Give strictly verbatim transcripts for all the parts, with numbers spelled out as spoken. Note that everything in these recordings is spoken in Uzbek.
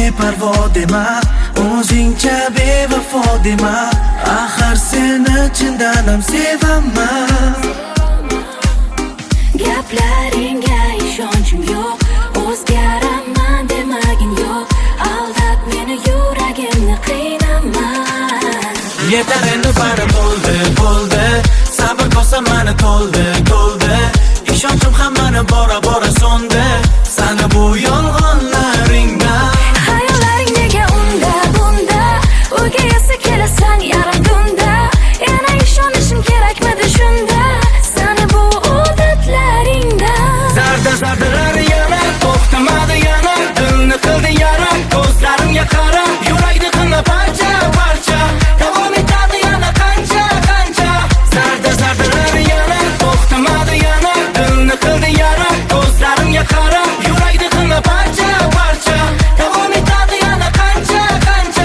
beparvo dema, o'zingcha bevafo dema. Axir seni chindan ham sevaman. Gaplaringga ishonchim yo'q, o'zgaraman demagin yo'q. Aldab meni yuragimni qiynama. Yetar endi bari bo'ldi, bo'ldi. Sabr kosa mani to'ldi, to'ldi. Ishonchim hammani bora bora so'ndi. Sani bu yolg'onlaringdan Hayollaring nega unda bunda? Uyga esa kelasan yarim tunda. Yana ishonishim kerakmidi shunda? Sani bu odatlaringdan Zarda zardalar yana to'xtamadi yana. Dilni qildi yara, ko'zlarimga qara. Yurakni qilma parcha parcha. Davom etadi yana qancha qancha. Zarda zardalar yana to'xtamadi yana. Dilni qildi yara, ko'zlarimga qara. Yurakni qilma parcha parcha. Davom etadi yana qancha qancha.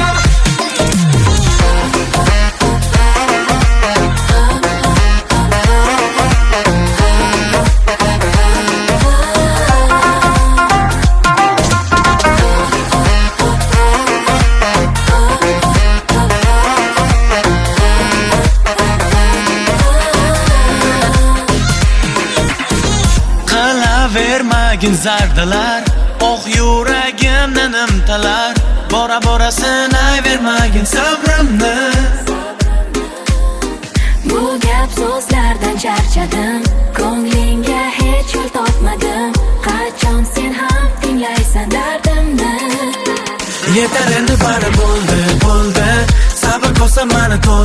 Qilavermagin zardalar, oh yuragimni nimtalar. Bora bora sinayvermagin sabrimni. Bu gap so'zlardan charchadim, ko'nglingga hech yo'l topmadim. Qachon sen ham tinglaysan dardimni? Yetar endi bari bo'ldi, bo'ldi. Sabr kosa mani to'ldi.